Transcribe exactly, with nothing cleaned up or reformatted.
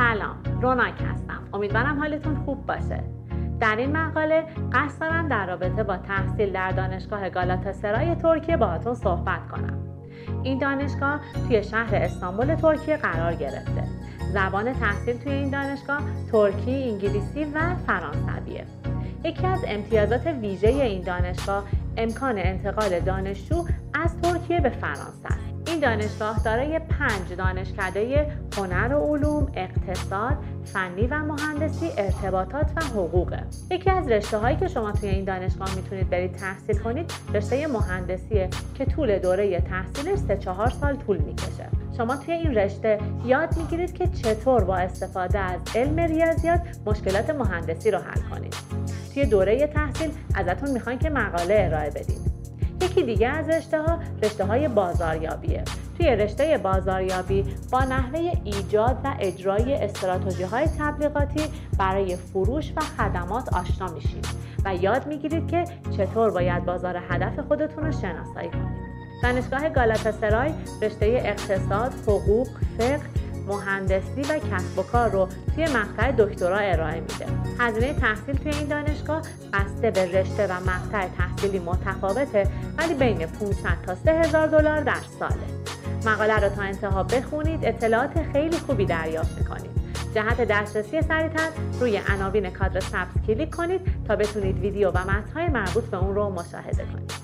سلام، روناک هستم. امیدوارم حالتون خوب باشه. در این مقاله قصد دارم در رابطه با تحصیل در دانشگاه گالاتاسرای ترکیه باهاتون صحبت کنم. این دانشگاه توی شهر استانبول ترکیه قرار گرفته. زبان تحصیل توی این دانشگاه ترکی، انگلیسی و فرانسویه. یکی از امتیازات ویژه این دانشگاه امکان انتقال دانشجو از ترکیه به فرانسه است. این دانشگاه دارای پنج دانشکده هنر و علوم، اقتصاد، فنی و مهندسی، ارتباطات و حقوقه. یکی از رشته‌هایی که شما توی این دانشگاه میتونید برید تحصیل کنید رشته مهندسیه که طول دوره تحصیلش سه چهار سال طول میکشه. شما توی این رشته یاد میگیرید که چطور با استفاده از علم ریاضیات مشکلات مهندسی رو حل کنید. توی دوره تحصیل ازتون میخوان که مقاله ارائه بدید. یکی دیگه از رشته‌ها رشته‌های بازاریابیه. توی رشته بازاریابی با نحوه ایجاد و اجرای استراتژی‌های تبلیغاتی برای فروش و خدمات آشنا میشید و یاد میگیرید که چطور باید بازار هدف خودتون رو شناسایی کنید. دانشگاه گالاتاسرای رشته اقتصاد، حقوق، فقه، مهندسی و کسب و کار رو توی مقطع دکترا ارائه میده. هزینه تحصیل توی این دانشگاه بسته به رشته و مقطع تحصیلی متفاوته، ولی بین پانصد تا سه هزار دلار در ساله. مقاله رو تا انتها بخونید، اطلاعات خیلی خوبی دریافت میکنید. جهت دسترسی سریعتر روی عناوین کادر سبز کلیک کنید تا بتونید ویدیو و متن‌های مربوط به اون رو مشاهده کنید.